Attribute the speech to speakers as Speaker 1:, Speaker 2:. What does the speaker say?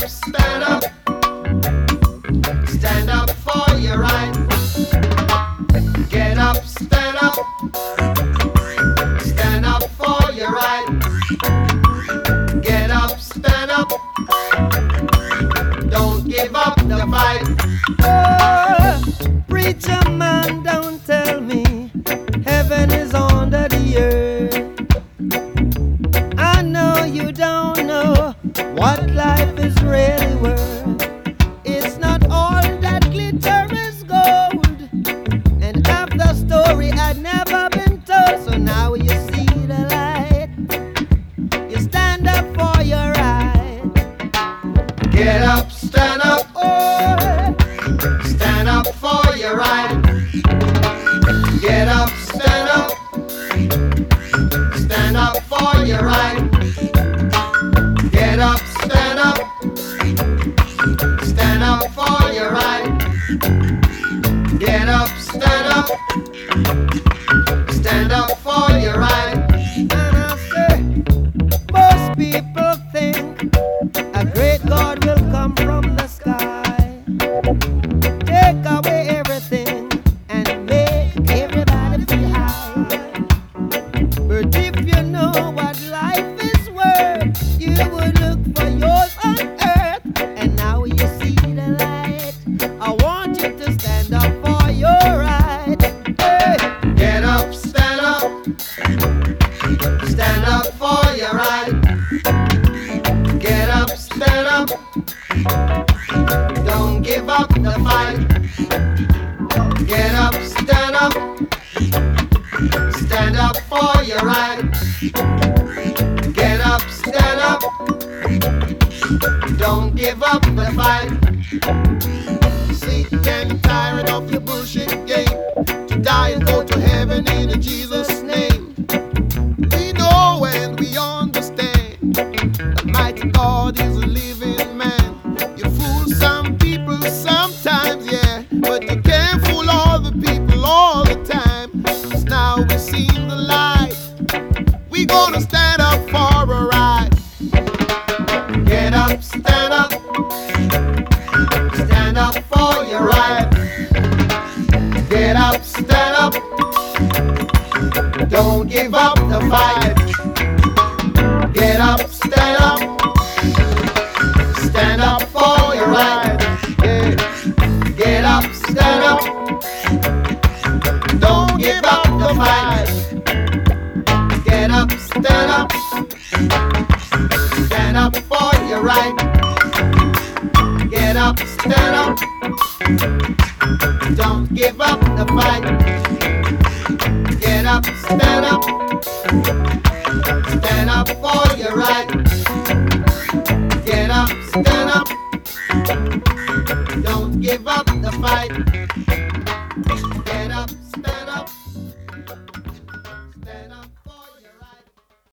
Speaker 1: stand up, stand up for your right. Get up, stand up, stand up for your right. Get up, stand up, don't give up the fight.
Speaker 2: Oh, preacher man, don't tell me heaven is under the earth. I know you don't know what life is really worth. It's not all that glitter is gold, and half the story had never been told. So now you see the light, you stand up for your right.
Speaker 1: Get up, stand up,
Speaker 2: Oh,
Speaker 1: stand up for your right. Get up, stand up, stand up for your right. Get up, stand up, stand up for your right. Get up, stand up, stand up for your right.
Speaker 2: and I say, most people think a great God will come from the sky, take away everything and make everybody feel high. But if you know what life is worth, you would look for yours on earth. And now you see the light, I want you to stand up for your right. Hey.
Speaker 1: Get up, stand up for your right. Get up, stand up, don't give up the fight. Get up, stand up for your right. Get up, stand up, don't give up the fight.
Speaker 3: Sick and tired of your bullshit game, to die and go to heaven in Jesus' name. We know and we understand that mighty God is a living man. You fool some people sometimes, yeah, but you can't fool all the people all the time. 'Cause now we've seen the light, we gonna stand up for a right.
Speaker 1: Get up, stand up for your right. Get up, stand up, don't give up the fight. Get up, stand up for your right. Yeah. Get up, stand up, don't give up the fight. Get up, stand up for your right. Get up, stand up, don't give up the fight. Get up, stand up for your right. Get up, stand up,